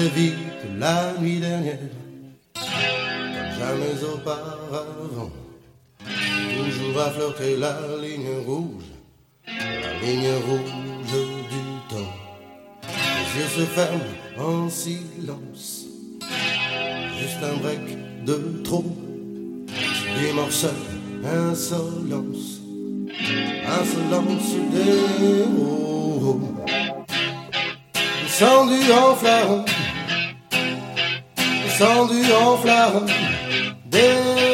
vite la nuit dernière, comme jamais auparavant. Toujours à flirter la ligne rouge du temps. Les yeux se ferment en silence, juste un break de trop. Des morceaux, insolence des héros. Descendu en flamme, descendu en flamme, descendu.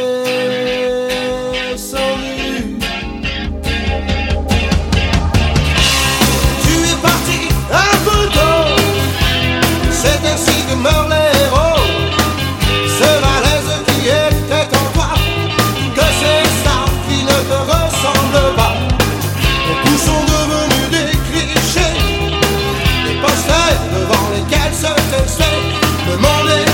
Tu es parti un peu tôt, c'est ainsi que meurent les héros. Ce malaise qui était en toi, que c'est ça qui ne te ressemble pas. Les coups sont devenus des clichés, des posters devant lesquels se tester. Le monde est